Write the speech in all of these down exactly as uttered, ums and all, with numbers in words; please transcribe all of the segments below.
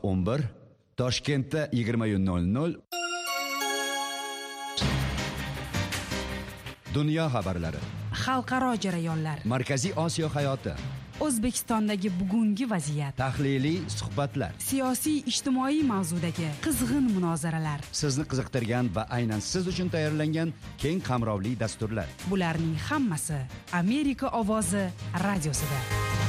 o'n bir, Toshkentda yigirma nol nol. Dunyo xabarlari, xalqaro jarayonlar, Markaziy Osiyo hayoti, O'zbekistondagi bugungi vaziyat, tahliliy suhbatlar, siyosiy ijtimoiy mavzudagi qizg'in munozaralar, sizni qiziqtirgan va aynan siz uchun tayyorlangan keng qamrovli dasturlar. Bularning hammasi Amerika ovozi radiosida.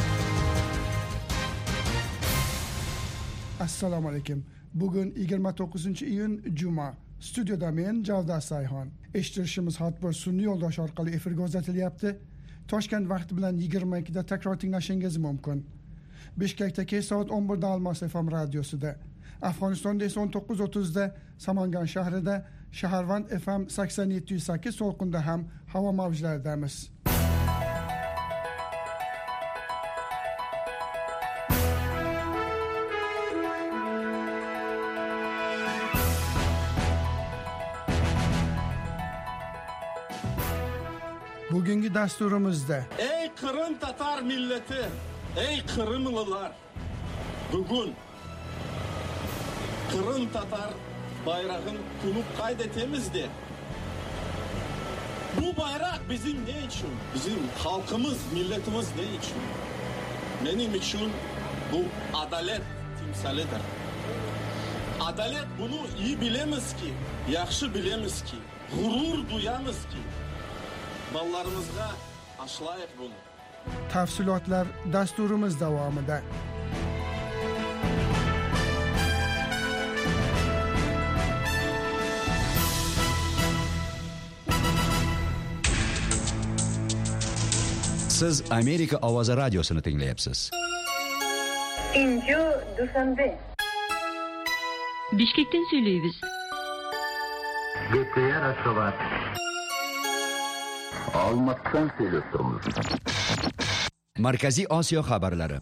Assalomu alaykum. Bugun yigirma to'qqizinchi iyun juma. Studioda men Javda Sayxon. Eshitishimiz hatto sun'iy yo'ldosh orqali efirga uzatilyapti. Toshkent vaqti bilan yigirma ikkida takror tinglashingiz mumkin. Bishkekda kech soat o'n birda Almos F M radiosida, Afg'onistonda esa o'n to'qqiz o'ttizda Samangan shahrida, Shaharvand F M sakson yetti nuqta sakkiz So'lqinda ham havo mavjlaridamiz. Bugungi dasturimizda Ey Kırım Tatar milleti, ey Kırımlılar, bugün Kırım Tatar bayrağın kunup kaydetemizdi. Bu bayrak bizim ne için? Bizim halkımız, milletimiz ne için? Benim için bu adalet timsalidir. Adalet bunu iyi bilemiz ki, yaxşı bilemiz ki, gurur duyamız ki. Ballarımızga aşılayık bunu. Tafsilotlar dasturimiz davomida. Siz Amerika ovozi radiosini tinglayapsiz. Inju Dushanbe. Bishkekdan söyleyimiz. Gökçe'ye Raşovat. Almatdan söylüyorsunuz. Markaziy Osiyo xabarlari.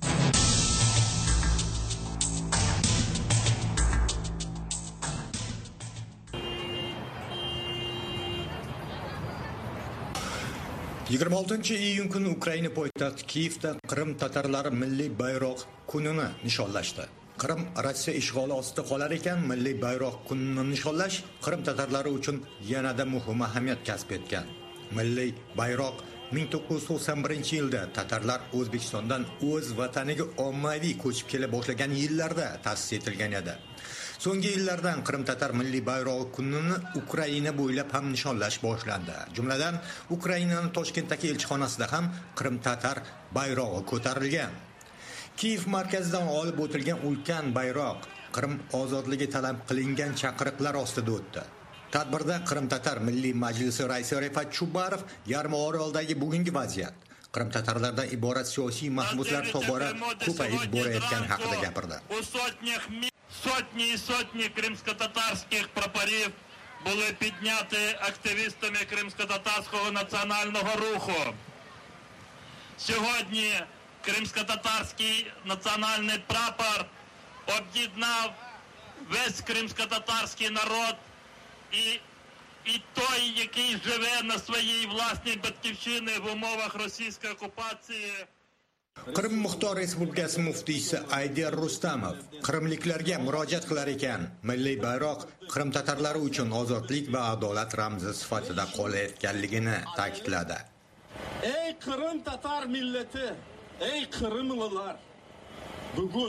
yigirma oltinchi iyun kuni Ukraina poytaxti Kiyevda Qrim tatarlari milliy bayroq kunini nishonlashdi. Qrim Rossiya ishg'oli ostida qolar ekan, milliy bayroq kunini nishonlash Qrim tatarlari uchun yanada muhim ahamiyat kasb etgan. Milliy bayroq ming to'qqiz yuz to'qson birinchi yilda tatarlar O'zbekistondan o'z vataniga ommaviy ko'chib kela boshlagan yillarda ta'sis etilgan edi. So'nggi yillardan Qrim tatar milliy bayrog'i kunini Ukraina bo'ylab ham nishonlash boshlandi. Jumladan, Ukrainaning Toshkentdagi elchixonasida ham Qrim tatar bayrog'i ko'tarilgan. Kiyev markazidan olib o'tilgan ulkan bayroq Qrim ozodligi talab qilingan chaqiriqlar ostida o'tdi. Tadbirda Qrim tatar milliy majlisi raisi Refat Chubarov Yarmo'oroldagi bugungi vaziyat, Qrim tatarlardan iborat siyosiy mahbuslar tobora ko'payib borayotgani haqida gapirdi. Сотни и сотни кримсько-татарських прапорів були підняті активістами кримсько-татарського національного руху. Сьогодні кримсько-татарський національний прапор об'єднав весь кримсько-татарський народ і, і той, який живе на своїй власній батьківщині в умовах російської окупації. Qrim Muxtor Respublikasi muftiysi Ayder Rustamov Qrimliklarga murojaat qilar ekan, milliy bayroq Qrim tatarlari uchun ozodlik va adolat ramzi sifatida qolayotganligini ta'kidladi. Ey Kırım Tatar milleti, ey Kırımlılar, bugün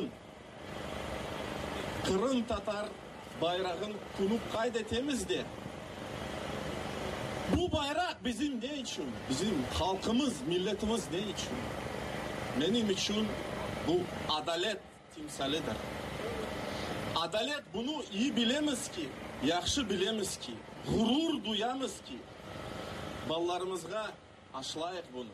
Kırım Tatar bayrağın kunup kaydetemizdi. Bu bayrak bizim ne için? Bizim halkımız, milletimiz ne için? Benim için bu adalet timsalidir. Adalet bunu iyi bilemiz ki, yaxşı bilemiz ki, gurur duyamız ki. Ballarımızga aşılayık bunu.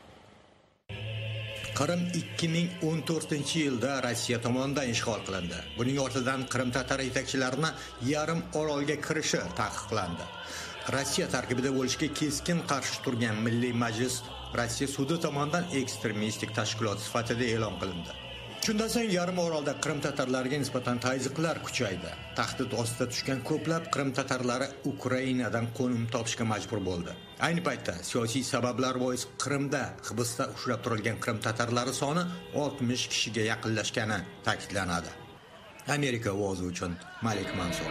Qrim ikki ming o'n to'rtinchi yilda Rossiya tomonidan ishg'ol qilindi. Buning ortidan Qrim tatar yetakchilarini yarim orolga kirishi taqiqlandi. Rossiya tarkibida bo'lishga keskin qarshi turgan Milliy Majlis Rossiya sudi tomonidan ekstremistik tashkilot sifatida e'lon qilindi. Shundan so'ng yarim orolda Qrim tatarlariga nisbatan tazyiqlar kuchaydi. Tahdid ostida tushgan ko'plab Qrim tatarlari Ukrainadan qo'nim topishga majbur bo'ldi. Ayni paytda siyosiy sabablar bois Qrimda hibsda ushlab turilgan Qrim tatarlari soni oltmish kishiga yaqinlashgani ta'kidlanadi. Amerika ovozi uchun Malik Mansur.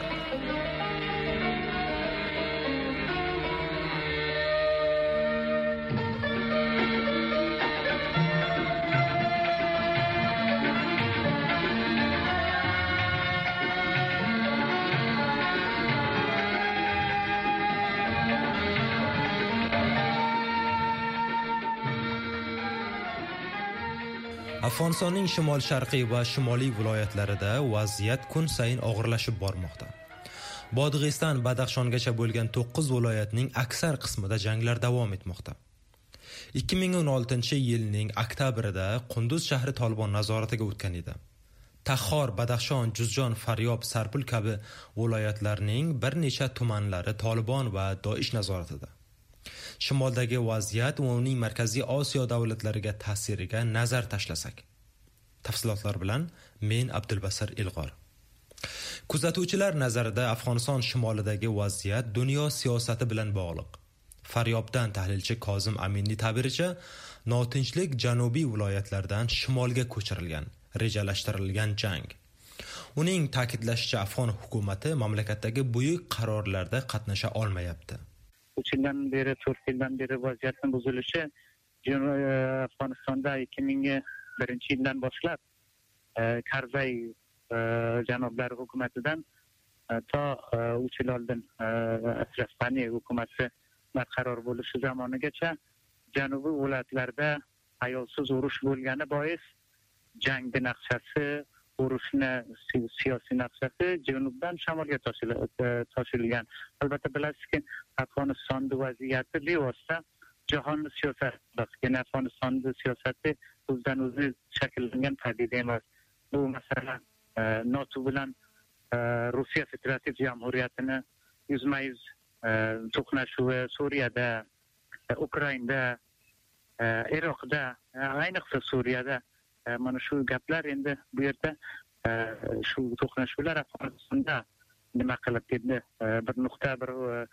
Afg'onistonning shimol-sharqiy va shimoliy viloyatlarida vaziyat kun sayin og'irlashib bormoqda. Bodg'iston Badaxshongacha bo'lgan to'qqiz viloyatning aksar qismida janglar davom etmoqda. ikki ming o'n oltinchi yilning oktabrida Qunduz shahri Tolibon nazoratiga o'tgan edi. Taxor, Badaxshon, Juzjon, Faryob, Sarpul kabi viloyatlarning bir necha tumanlari Tolibon va Doish nazoratida. Shimoldagi vaziyat va uning Markaziy Osiyo davlatlariga ta'siriga nazar tashlasak. Tafsilotlar bilan men Abdulbasir Ilg'or. Kuzatuvchilar nazarida Afg'oniston shimolidagi vaziyat dunyo siyosati bilan bog'liq. Faryobdan tahlilchi Kozim Aminning ta'biricha, notinchlik janubiy viloyatlardan shimolga ko'chirilgan, rejalashtirilgan jang. Uning ta'kidlashicha, Afg'on hukumati mamlakatdagi buyuk qarorlarda qatnasha olmayapti. uch yildan beri, to'rt yildan beri vaziyatning buzilishi Afg'onistonda ikki ming birinchi yildan boshlab Karzay janoblari hukumatidan to uch yil oldin Ashraf G'ani hukumati barqaror bo'lishi zamonigacha janubiy viloyatlarda ayolsiz urush bo'lgani bois jangni naqshasi, urushni siyosiy naqshasi janubdan shamolga toshilgan. Albatta bilasizki, Afg'onistonning vaziyati bevosita jahon siyosati, Afg'onistonning siyosati o'zidan o'zi shakllangan padiga emas. Bu masalan NATO bilan Rossiya Federativ Jamhuriyatini yuzma-yuz to'qnashuvi, Suriyada, Ukrainada, Iroqda, ayniqsa Suriyada mana shu gaplar endi bu yerda shu to'qnashuvlar Afg'onistonda nima qilib ketdi, bir nuqta, bir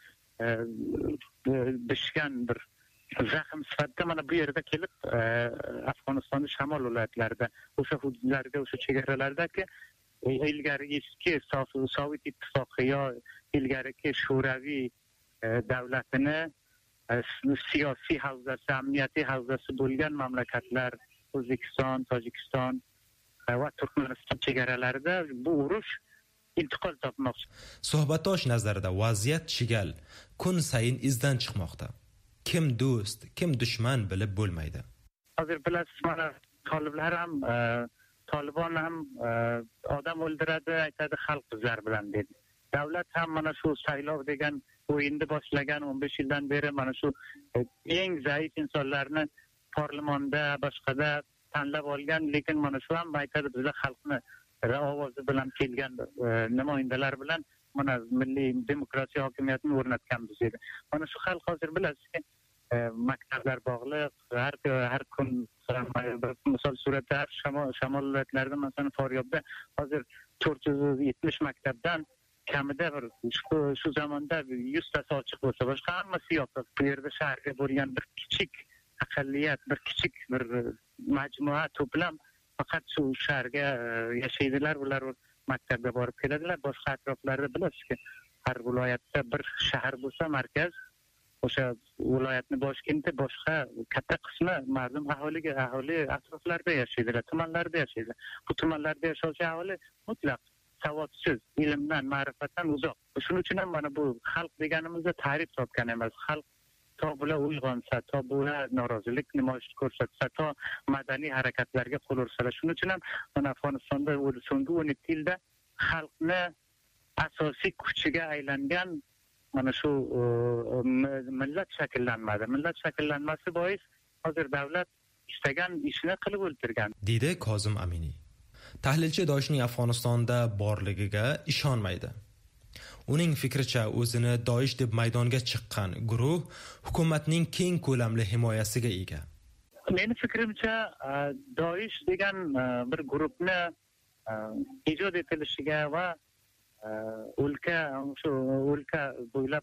bishgan bir zaxm sifatida mana bu yerda kelib Afg'onistonning shamol viloyatlarida, o'sha hududlarda, o'sha chegaralardagi ilgari eski Sovet ittifoqi yo ilgariki Sho'raviy davlatini siyosiy havzasi, amniyatiy havzasi bo'lgan mamlakatlar O'zbekiston, Tojikiston va Turkmaniston chegaralarida bu urush intiqol topmoqchi. Suhbatdosh nazarida vaziyat chigal, kun sayin izdan chiqmoqda. Kim do'st, kim dushman bilib bo'lmaydi. Hozir bilasiz, mana toliblar ham, Tolibon ham odam o'ldiradi, aytadi xalq bizlar bilan dedi. Davlat ham mana shu saylov degan o'yinni boshlagan o'n besh yildan beri mana shu eng zaif insonlarni parlamentda, boshqada tanlab olgan, lekin mana shu ham aytadi bizlar xalqni ovozi bilan kelgan namoyandalar bilan mana milliy demokratiya hokimiyatini o'rnatganmiz dedi. Mana shu xalq hozir bilasizki, maktablar bog'liq, har har kun misol suratda shamol viloyatlarida, masalan Faryobda hozir to'rt yuz yetmish maktabdan kamida bir shu zamonda yuztasi ochiq bo'lsa, boshqa hammasi yopiq. Bu yerda shaharga bo'lgan bir kichik aqalliyat, bir kichik bir majmua, to'plam faqat shu shaharga yashaydilar, ular maktabga borib keladilar. Boshqa atroflarda bilasizki, har viloyatda bir shahar bo'lsa, markaz, o'sha viloyatni boshkenti, boshqa katta qismi ma'lum aholiga, aholi atroflarda yashaydilar, tumanlarda yashaydilar. Bu tumanlarda yashovchi aholi mutlaq savodsiz, ilmdan, ma'rifatdan uzoq. Shuning uchun ham mana bu xalq deganimizda ta'rif topgan emas. Xalq to bular uyg'onsa, to bular norozilik namoyish ko'rsatsa, to madaniy harakatlarga qo'l ursalar. Shuning uchun ham mana Afg'onistonda so'nggi o'n ikki yilda xalqni asosiy kuchiga aylangan mana shu millat shakllanmadi. Millat shakllanmasi bois hozir davlat istagan ishini qilib o'ltirgan, deydi Kozim Aminiy. Tahlilchi Doishning Afg'onistonda borligiga ishonmaydi. Uning fikricha, o'zini Doish deb maydonga chiqqan guruh hukumatning keng ko'lamli himoyasiga ega. Meni fikrimcha, Doish degan bir guruhni ijod etilishiga va o'lka shu o'lka bo'ylab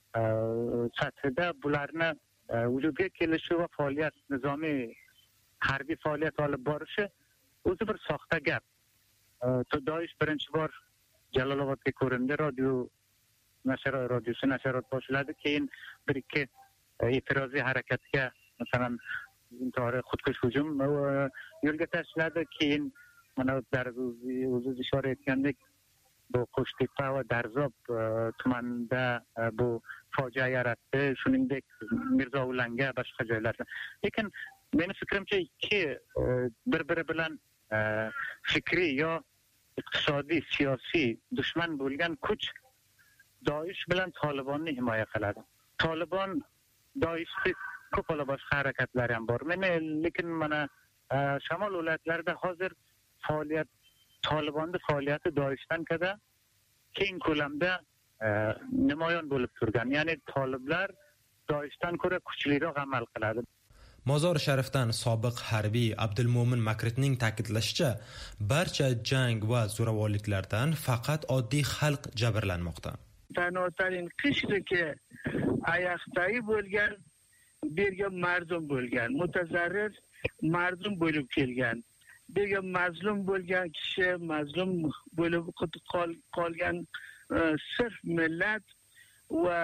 sathida bularni vujudga kelishi va faoliyat, nizomiy harbiy faoliyat olib borishi o'zi bir soxta gap. Doish birinchi bor Jalolobodga ko'rindi, radio nashriyot radiosi nashriyot boshladi, keyin bir ikki e'tiroziy harakatga, masalan, intihoriy xudkush hujum yo'lga tashladi, keyin mana o'zi ishora etgandek bu Qo'shtepa va Darzob tumanida bu fojia yaratdi, shuningdek Mirzovulanga, boshqa joylarda. Lekin meni fikrimcha ikki bir-biri bilan fikriy yo iqtisodiy, siyosiy dushman bo'lgan kuch Doish bilan Tolibonni himoya qiladi. Tolibon Doishni ko'pala boshqa harakatlari ham bor. Meni lekin mana Shamol viloyatlarida hozir faoliyat Tolibonning faoliyati Doishdan ko'ra keng ko'lamda namoyon bo'lib turgan. Ya'ni toliblar Doishdan ko'ra kuchliroq amal qiladi. Mozor Sharifdan sobiq harbiy Abdulmo'min Makritning ta'kidlashicha, barcha jang va zo'ravonliklardan faqat oddiy xalq jabrlanmoqda. Tanotarin qishriki ayaqdagi bo'lgan bergan mardum bo'lgan, mutazarrir mardum bo'lib kelgan. Bergan mazlum bo'lgan kishi, mazlum bo'lib qolgan sirf millat va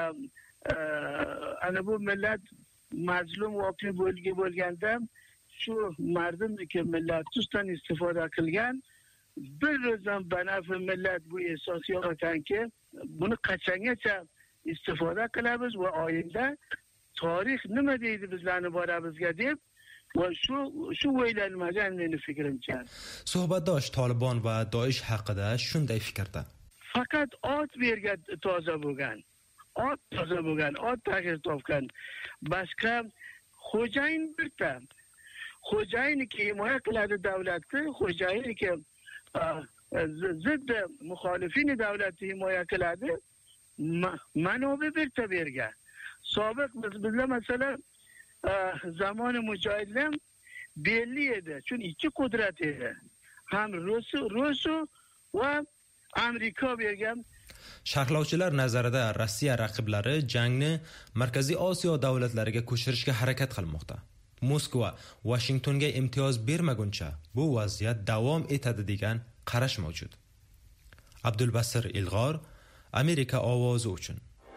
ana bu millat mazlum voqea bo'lgan bo'lganda shu mardumniki millat ustidan istifoda qilgan. Bir o'zdan banafi millat bu asos yo'q ekanki, buni qachongacha istifoda qilamiz va oyinda tarix nima deydi bizlarni boramizga deb va shu shu o'ylanmagan meni fikrimcha. Suhbatdosh Tolibon va Doish haqida shunday fikrda. Faqat ot bergan toza bo'lgan. Ot toza bo'lgan, ot tag'ir topgan. Boshqa xo'jayin birta. Xo'jayiniki himoya qiladi davlatni, xo'jayiniki zidd muxolifini davlatni himoya qiladi. Manobi birta bergan. Sobiq biz bizlar masalan zamoni mujohidlar belli edi. Chunki ikki qudrat edi. Ham Rusu, Rusu va Amerika bergan. Sharhlovchilar nazarida Rossiya raqiblari jangni Markaziy Osiyo davlatlariga ko'chirishga harakat qilmoqda. Moskva Washingtonga imtiyoz bermaguncha bu vaziyat davom etadi degan qarash mavjud. Abdulbasir Ilg'or, Amerika ovozi uchun.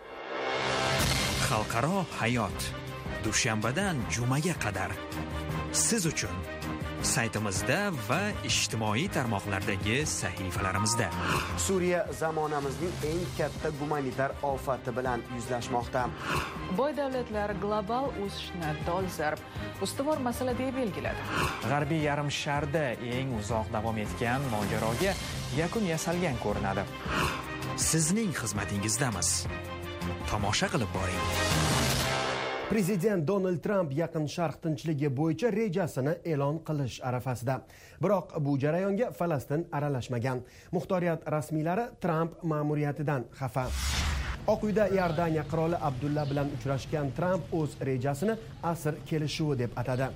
Xalqaro hayot dushanbadan jumaga qadar siz uchun saytimizda va ijtimoiy tarmoqlardagi sahifalarimizda. Suriya zamonamizning eng katta gumanitar ofati bilan yuzlashmoqda. Boy davlatlar global o'sishni dolzarb ustuvor masala deb belgiladi. G'arbiy yarim sharda eng uzoq davom etgan mojaroga yakun yasalgan ko'rinadi. Sizning xizmatingizdamiz. Tomosha qilib boring. Prezident Donald Trump Yaqin Sharq tinchligi bo'yicha rejasini e'lon qilish arafasida. Biroq bu jarayonga Falastin aralashmagan. Muxtoriyat rasmiylari Trump ma'muriyatidan xafa. Oq uyda Iordaniya qiroli Abdulla bilan uchrashgan Trump o'z rejasini asr kelishuvi deb atadi.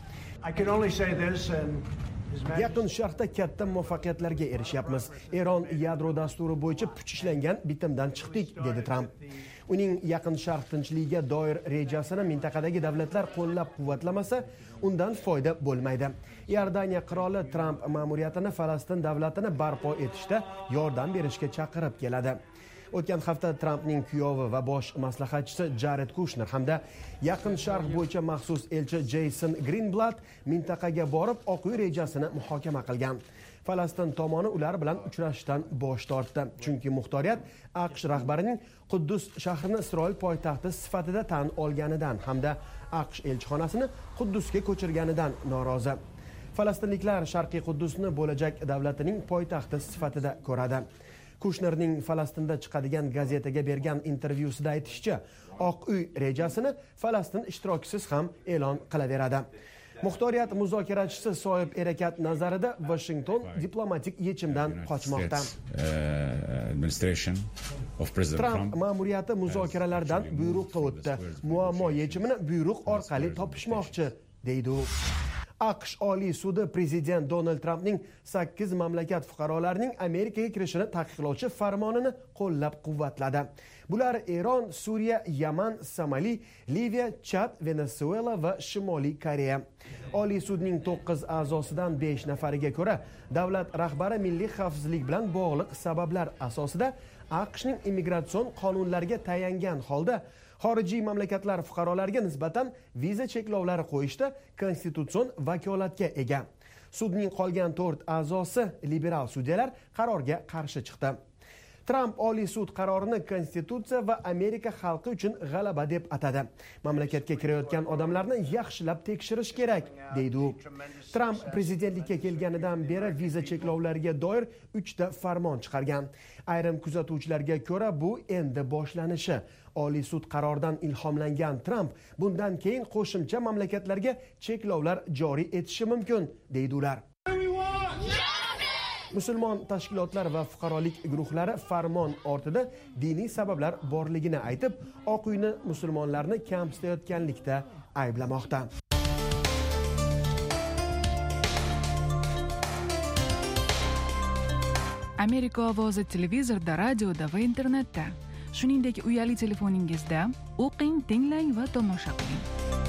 Yaqin Sharqda katta muvaffaqiyatlarga erishyapmiz. Eron yadro dasturi bo'yicha puch ishlangan bitimdan chiqdik, dedi Trump. Uning Yaqin Sharq tinchligiga doir rejasini mintaqadagi davlatlar qo'llab-quvvatlamasa, undan foyda bo'lmaydi. Iordaniya qiroli Trump ma'muriyatini Falastin davlatini barpo etishda yordam berishga chaqirib keladi. O'tgan hafta Trumpning kuyovi va bosh maslahatchisi Jared Kushner hamda Yaqin Sharq bo'yicha maxsus elchi Jason Greenblatt mintaqaga borib Oq uy rejasini muhokama qilgan. Falastin tomoni ular bilan uchrashishdan bosh tortdi, chunki muxtoriyat AQSh rahbarining Quddus shahrini Isroil poytaxti sifatida tan olganidan hamda AQSh elchixonasini Quddusga ko'chirganidan norozi. Falastinliklar Sharqiy Quddusni bo'lajak davlatining poytaxti sifatida ko'radi. Kushnerning Falastinda chiqadigan gazetaga bergan intervyusida aytishicha, Oq uy rejasini Falastin ishtirokchisiz ham e'lon qilaveradi. Muxtoriyat muzokarachisi Soyib Erakat nazarida Washington diplomatik yechimdan qochmoqda. Trump ma'muriyati muzokaralardan buyruqqa o'tdi. Muammo yechimini buyruq orqali topishmoqchi, deydi u. aqsh Oliy sudi prezident Donald Trampning sakkiz mamlakat fuqarolarining Amerikaga kirishini taqiqlovchi farmonini qo'llab-quvvatladi. Bular Eron, Suriya, Yaman, Somali, Liviya, Chad, Venezuela va Shimoliy Koreya. Oliy sudning to'qqiz a'zosidan besh nafariga ko'ra, davlat rahbari milliy xavfsizlik bilan bog'liq sabablar asosida aqshning immigratsion qonunlariga tayangan holda xorijiy mamlakatlar fuqarolariga nisbatan viza cheklovlari qo'yishda konstitutsion vakolatga ega. Sudning qolgan to'rt a'zosi liberal sudyalar qarorga qarshi chiqdi. Tramp Oliy sud qarorini konstitutsiya va Amerika xalqi uchun g'alaba deb atadi. Mamlakatga kirayotgan odamlarni yaxshilab tekshirish kerak, deydi u. Tramp prezidentlikka kelganidan beri viza cheklovlariga doir uchta farmon chiqargan. Ayrim kuzatuvchilarga ko'ra bu endi boshlanishi. Oliy sud qaroridan ilhomlangan Tramp bundan keyin qo'shimcha mamlakatlarga cheklovlar joriy etishi mumkin, deydi ular. Musulmon tashkilotlar va fuqarolik guruhlari farmon ortida diniy sabablar borligini aytib, Oq uyni musulmonlarni kamsitayotganlikda ayblamoqda. Amerika ovozi televizorda, radioda va internetda, shuningdek uyali telefoningizda o'qing, tinglang va tomosha qiling.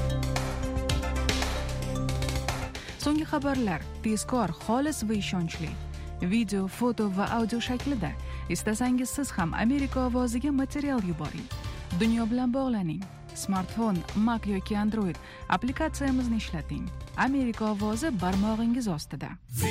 So'nggi xabarlar tezkor, xolis va ishonchli. Video, foto va audio shaklida. Istasangiz siz ham Amerika ovoziga material yuboring. Dunyo bilan bog'laning. Smartfon, Mac yoki Android applikatsiyamizni ishlating. Amerika ovozi barmog'ingiz ostida.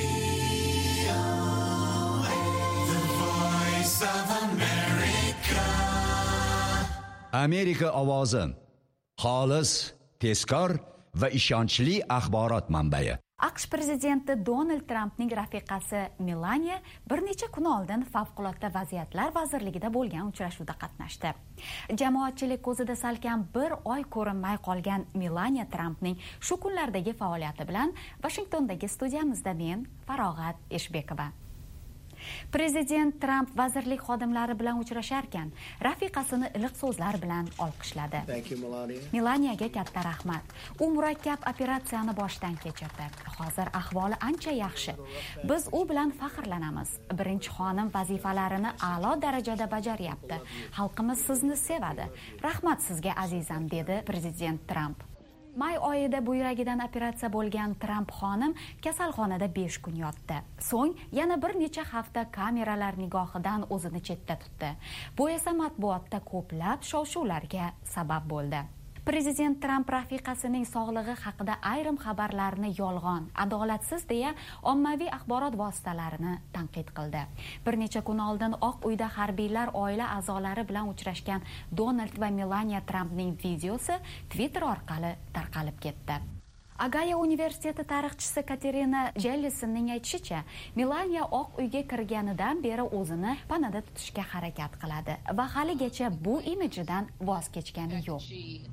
Amerika ovozi. Xolis, tezkor va ishonchli axborot manbai. aqsh prezidenti Donald Trampning rafiqasi Melania bir necha kun oldin favqulodda vaziyatlar vazirligida bo'lgan uchrashuvda qatnashdi. Jamoatchilik ko'zida salkam bir oy ko'rinmay qolgan Melania Trampning shu kunlardagi faoliyati bilan Washingtondagi studiyamizda men Farog'at Eshbekova. Prezident Tramp vazirlik xodimlari bilan uchrasharkan, rafiqasini iliq so'zlar bilan olqishladi. Melaniyaga katta rahmat. U murakkab operatsiyani boshdan kechirdi. Hozir ahvoli ancha yaxshi. Biz u bilan faxrlanamiz. Birinchi xonim vazifalarini a'lo darajada bajaryapti. Xalqimiz sizni sevadi. Rahmat sizga azizam, dedi prezident Tramp. May oyida buyragidan operatsiya bo'lgan Tramp xonim kasalxonada besh kun yotdi. So'ng yana bir necha hafta kameralar nigohidan o'zini chetda tutdi. Bu esa matbuotda ko'plab shov-shuvlarga sabab bo'ldi. Prezident Tramp rafiqasining sog'lig'i haqida ayrim xabarlarni yolg'on, adolatsiz deya ommaviy axborot vositalarini tanqid qildi. Bir necha kun oldin Oq uyda harbiylar oila a'zolari bilan uchrashgan Donald va Melania Trampning videosi Twitter orqali tarqalib ketdi. Agaya universiteti tarixchisi Katerina Jellisonning aytishicha, Melania Oq uyga kirganidan beri o'zini panada tutishga harakat qiladi va haligacha bu imajidan voz kechgani yo'q.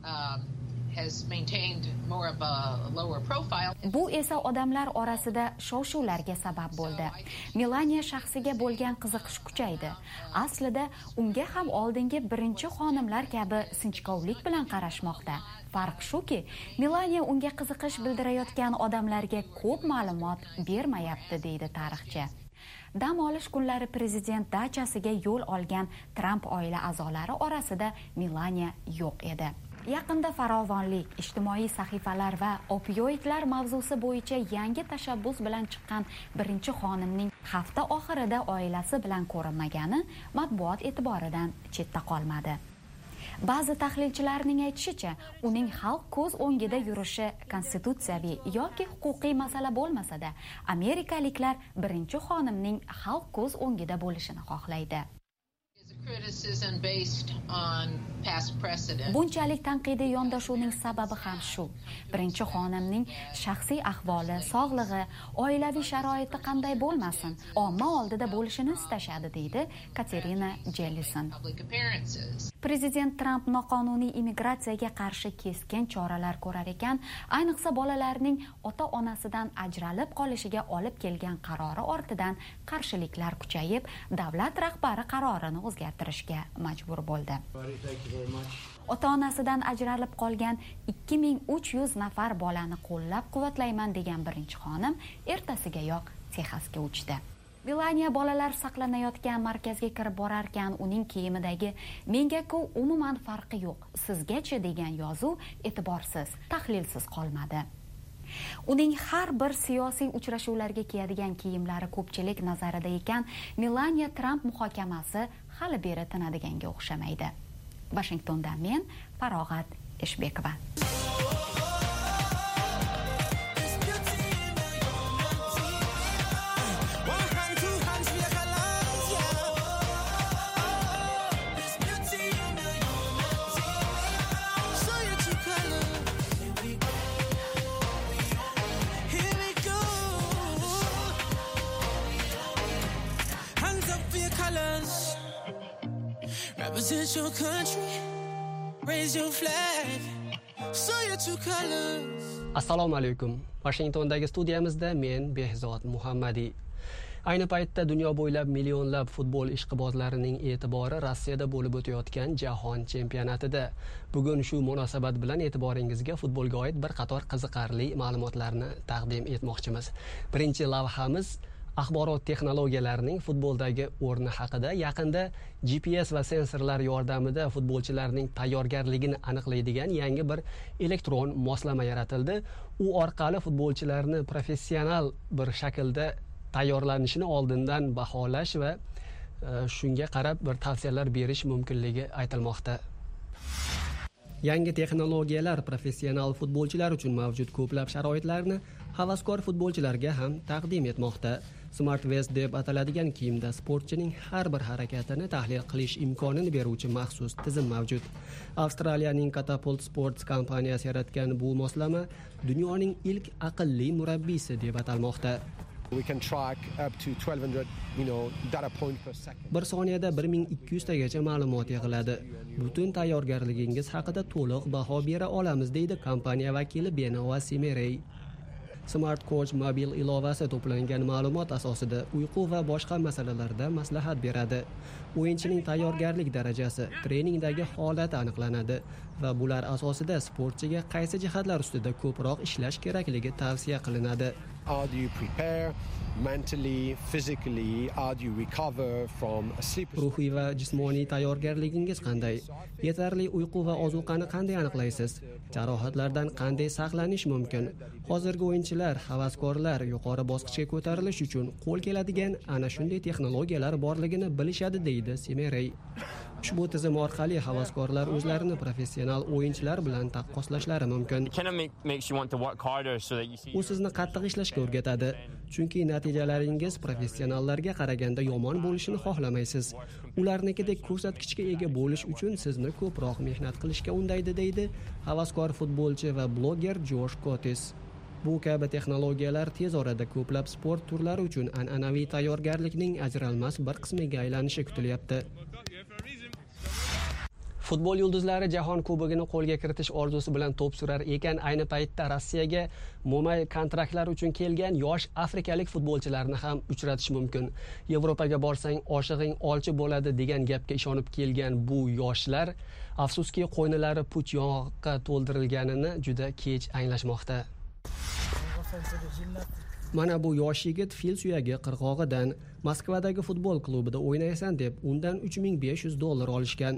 Bu esa odamlar orasida shov-shuvlarga sabab bo'ldi. Melania shaxsiga bo'lgan qiziqish kuchaydi. Aslida unga ham oldingi birinchi xonimlar kabi sinchkovlik bilan qarashmoqda. Farq shuki, Melania unga qiziqish bildirayotgan odamlarga ko'p ma'lumot bermayapti, deydi tarixchi. Dam olish kunlari prezident dachasiga yo'l olgan Tramp oila a'zolari orasida Melania yo'q edi. Yaqinda farovonlik, ijtimoiy sahifalar va opioidlar mavzusi bo'yicha yangi tashabbus bilan chiqqan birinchi xonimning hafta oxirida oilasi bilan ko'rinmagani matbuot e'tiboridan chetda qolmadi. Ba'zi tahlilchilarning aytishicha, uning xalq ko'z o'ngida yurishi konstitutsiyaviy yoki huquqiy masala bo'lmasa-da, amerikaliklar birinchi xonimning xalq ko'z o'ngida bo'lishini xohlaydi. Bunchalik tanqidiy yondashuvning sababi ham shu. Birinchi xonimning shaxsiy ahvoli, sog'lig'i, oilaviy sharoiti qanday bo'lmasin, omma oldida bo'lishini istashadi, deydi Katerina Jellison. Prezident Tramp noqonuniy immigratsiyaga qarshi keskin choralar ko'rar ekan, ayniqsa bolalarning ota-onasidan ajralib qolishiga olib kelgan qarori ortidan qarshiliklar kuchayib, davlat rahbari qarorini o'zgartirishga majbur bo'ldi. Ota-onasidan ajralib qolgan ikki ming uch yuz nafar bolani qo'llab-quvvatlayman degan birinchi xonim ertasigayoq Texasga uchdi. Melaniya bolalar saqlanayotgan markazga kirib borarkan, uning kiyimidagi "menga-ku umuman farqi yo'q, sizgachi" degan yozuv e'tiborsiz, tahlilsiz qolmadi. Uning har bir siyosiy uchrashuvlarga kiyadigan kiyimlari ko'pchilik nazarida ekan, Melaniya Tramp muhokamasi hali beri tinadiganga o'xshamaydi. Washingtondan men Farog'at Eshbekova. Represent your country, raise your flag, show your true colors. Assalomu alaykum. Washingtondagi studiyamizda men Behzod Muhammadi. Ayni paytda dunyo bo'ylab millionlab futbol ishqibozlarining e'tibori Rossiyada bo'lib o'tayotgan jahon chempionatida. Bugun shu munosabat bilan e'tiboringizga futbolga oid bir qator qiziqarli ma'lumotlarni taqdim etmoqchimiz. Birinchi lavhamiz axborot texnologiyalarining futboldagi o'rni haqida. Yaqinda G P S va sensorlar yordamida futbolchilarning tayyorgarligini aniqlaydigan yangi bir elektron moslama yaratildi. U orqali futbolchilarni professional bir shaklda tayyorlanishini oldindan baholash va shunga qarab bir tavsiyalar berish mumkinligi aytilmoqda. Yangi texnologiyalar professional futbolchilar uchun mavjud ko'plab sharoitlarni havaskor futbolchilarga ham taqdim etmoqda. Smart Vest deb ataladigan kiyimda sportchining har bir harakatini tahlil qilish imkonini beruvchi maxsus tizim mavjud. Avstraliyaning Catapult Sports kompaniyasi yaratgan bu moslama dunyoning ilk aqlli murabbiysi deb atalmoqda. We can track up to twelve hundred, you know, data point per second. Bir soniyada bir ming ikki yuz tagacha ma'lumot yig'iladi. Butun tayyorgarligingiz haqida to'liq baho bera olamiz, deydi kompaniya vakili Benoa Simerey. Smart Coach mobil ilovasi to'plangan ma'lumot asosida uyqu va boshqa masalalarda maslahat beradi. O'yinchining tayyorgarlik darajasi, treningdagi holati aniqlanadi va bular asosida sportchiga qaysi jihatlar ustida ko'proq ishlash kerakligi tavsiya qilinadi. How do you prepare mentally, physically? How do you recover from a sleep? Ruhiy va jismoniy tayyorgarligingiz qanday? Yetarli uyqu va ozuqani qanday aniqlaysiz? Jarohatlardan qanday saqlanish mumkin? Hozirgi o'yinchilar, havaskorlar yuqori bosqichga ko'tarilish uchun qo'l keladigan ana shunday texnologiyalar borligini bilishadi, deydi Simerey. Ushbu tizim orqali havaskorlar o'zlarini professional o'yinchilar bilan taqqoslashlari mumkin. U sizni qattiq ishlashga o'rgatadi, chunki natijalaringiz professionallarga qaraganda yomon bo'lishini xohlamaysiz. Ularnikidek ko'rsatkichga ega bo'lish uchun sizni ko'proq mehnat qilishga undaydi, deydi havaskor futbolchi va bloger Josh Kotis. Bu kabi texnologiyalar tez orada ko'plab sport turlari uchun an'anaviy tayyorgarlikning ajralmas bir qismiga aylanishi kutilyapti. Futbol yulduzlari jahon kubogini qo'lga kiritish orzusi bilan to'p surar ekan, ayni paytda Rossiyaga mo'may kontraktlar uchun kelgan yosh afrikalik futbolchilarni ham uchratish mumkin. Yevropaga borsang oshig'ing olchi bo'ladi degan gapga ishonib kelgan bu yoshlar afsuski qo'ynilari puch yong'oqqa to'ldirilganini juda kech anglashmoqda. Mana bu yosh yigit fil suyagi qirg'og'idan Moskvadagi futbol klubida o'ynaysan deb undan uch ming besh yuz dollar olishgan.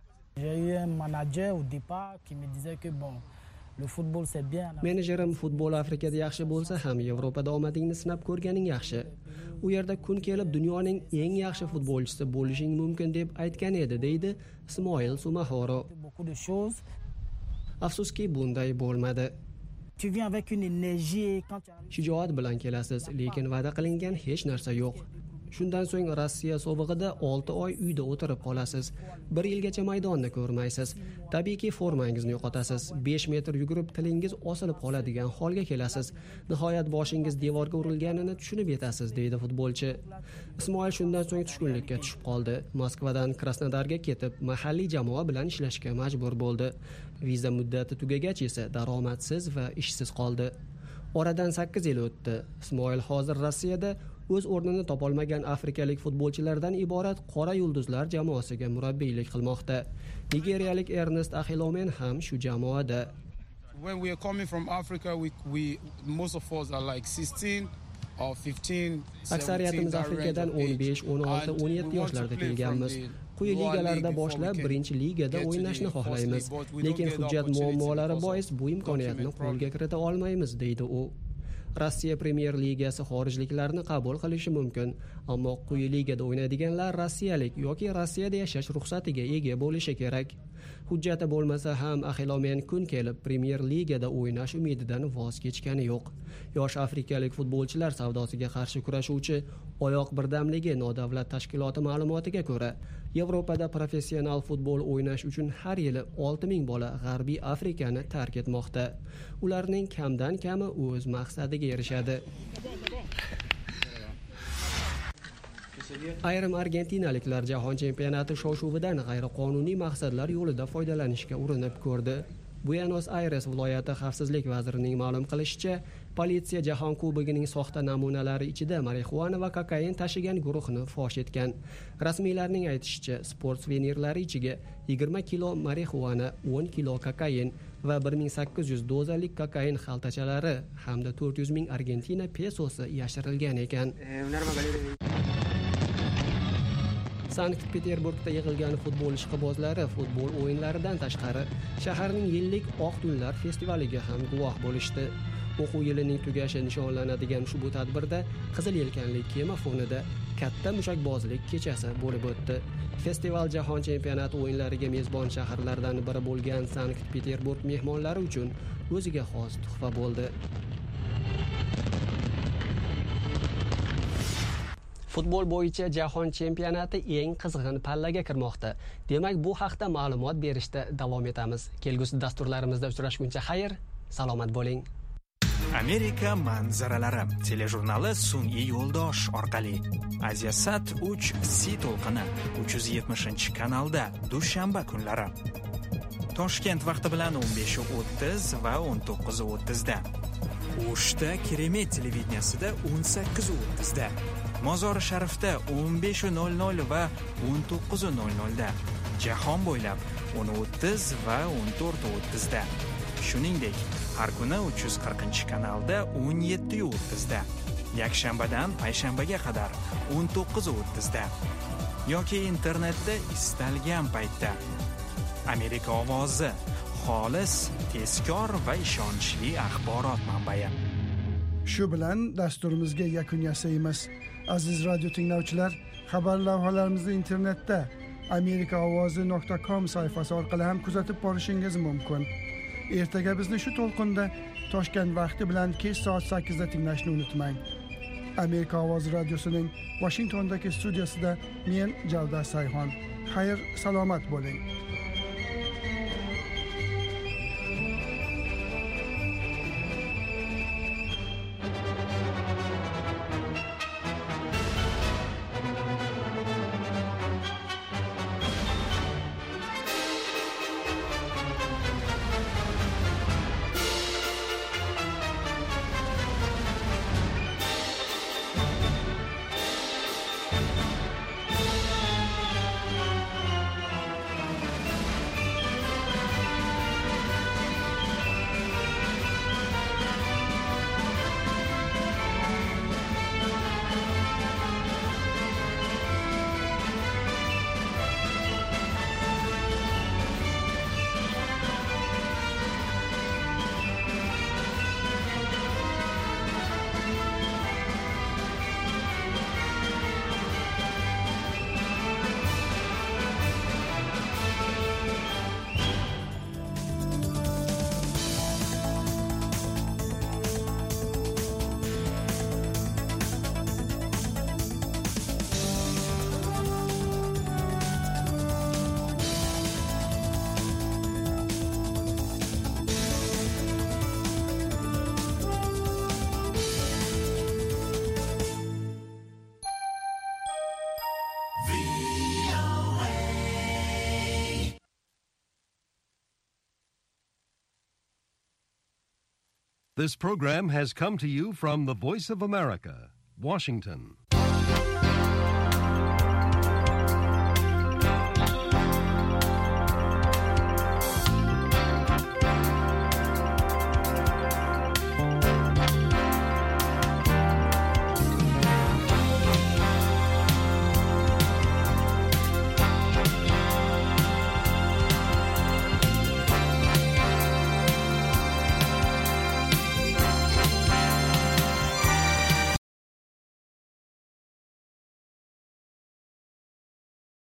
Menejerim futbol Afrikada yaxshi bo'lsa ham Yevropada omadingni sinab ko'rganing yaxshi. U yerda kun kelib dunyoning eng yaxshi futbolchisi bo'lishing mumkin deb aytgan edi, deydi Ismoil Sumahoro. Afsuski bunday bo'lmadi. Shijoat bilan kelasiz, lekin va'da qilingan hech narsa yo'q. Shundan so'ng Rossiya sovug'ida olti oy uyda o'tirib qolasiz. bir yilgacha maydonni ko'rmaysiz. Tabiiyki formangizni yo'qotasiz. besh metr yugurib tilingiz osilib qoladigan holga kelasiz. Nihoyat boshingiz devorga urilganini tushunib yetasiz, deydi futbolchi. Ismoil shundan so'ng tushkunlikka tushib qoldi. Moskvadan Krasnodarga ketib, mahalliy jamoa bilan ishlashga majbur bo'ldi. Viza muddati tugagach esa daromadsiz va ishsiz qoldi. Oradan sakkiz yil o'tdi. Ismoil hozir Rossiyada o'z o'rnini topolmagan afrikalik futbolchilardan iborat qora yulduzlar jamoasiga murabbiylik qilmoqda. Nigeriyalik Ernest Ahilomen ham shu jamoada. When we are coming from Africa, we, we most of us are like sixteen or fifteen. Aksariyatimiz Afrikadan o'n besh, o'n olti, o'n yetti yoshlarda kelganmiz. Quyi ligalarda boshlab birinchi ligada o'ynashni xohlaymiz, lekin hujjat muammolari bois bu imkoniyatni qo'lga kirita olmaymiz, deydi u. Rossiya Premyer Ligasi xorijliklarni qabul qilishi mumkin, ammo quyi ligada o'ynaydiganlar rossiyalik yoki Rossiyada yashash ruxsatiga ega bo'lishi kerak. Hujjati bo'lmasa ham Ahilomen kun kelib Premyer Ligada o'ynash umididan voz kechgani yo'q. Yosh afrikalik futbolchilar savdosiga qarshi kurashuvchi oyoq birdamligi nodavlat tashkiloti ma'lumotiga ko'ra, Yevropada professional futbol o'ynash uchun har yili olti ming bola G'arbiy Afrikani tark etmoqda. Ularning kamdan kami o'z maqsadiga erishadi. Ayrim argentinaliklar jahon chempionati shov-shuvidan g'ayriqonuniy maqsadlar yo'lida foydalanishga urinib ko'rdi. Buenos Aires viloyati xavfsizlik vazirining ma'lum qilishicha, politsiya jahon kubogining soxta namunalari ichida marixuana va kokain tashigan guruhni fosh etgan. Rasmiylarning aytishicha, sport suvenirlari ichiga yigirma kilo marixuana, o'n kilo kokain va bir ming sakkiz yuz dozalik kokain xaltachalari hamda to'rt yuz ming Argentina pesosi yashirilgan ekan. Sankt-Peterburgda yig'ilgan futbol ishqibozlari futbol o'yinlaridan tashqari shaharning yillik Oq tunlar festivaliga ham guvoh bo'lishdi. O'quv yilining tugashi nishonlanadigan ushbu tadbirda qizil yelkanli kema fonida katta mushakbozlik kechasi bo'lib o'tdi. Festival jahon chempionati o'yinlariga mezbon shaharlardan biri bo'lgan Sankt-Peterburg mehmonlari uchun o'ziga xos tuhfa bo'ldi. Futbol bo'yicha jahon chempionati eng qizg'in pallaga kirmoqda. Demak, bu haqda ma'lumot berishda davom etamiz. Kelgusi dasturlarimizda uchrashguncha xayr, salomat bo'ling. Amerika manzaralari telejurnali sun'iy yo'ldosh orqali Aziyasat uch C to'lqini uch yuz yetmishinchi kanalda dushanba kunlari. Toshkent vaqti bilan o'n besh o'ttiz va o'n to'qqiz o'ttiz da. O'shda Keremet televideniyasida o'n sakkiz o'ttiz da. Mozori Sharifda o'n besh nol nol va o'n to'qqiz nol nol da. Jahon bo'ylab o'n o'ttiz va o'n to'rt o'ttiz da. Shuningdek, har kuni uch yuz qirqinchi kanalda o'n yetti o'ttiz da. Yakshanbadan payshanbaga qadar o'n to'qqiz o'ttiz da. Yoki internetda istalgan paytda. Amerika ovozi, xolis, tezkor va ishonchli axborot manbai. Shu bilan dasturimizga yakun yasaymiz. Aziz radio tinglovchilar, xabar lavhalarimizni internetda amerika ovozi nuqta com sayfasi orqali ham kuzatib borishingiz mumkin. Ertaga bizni shu to'lqinda Toshkent vaqti bilan kech soat sakkizda tinglashni unutmang. Amerika ovozi radiosining Washingtondagi studiyasida men Javdar Sayxon. Xayr, salomat bo'ling. This program has come to you from the Voice of America, Washington.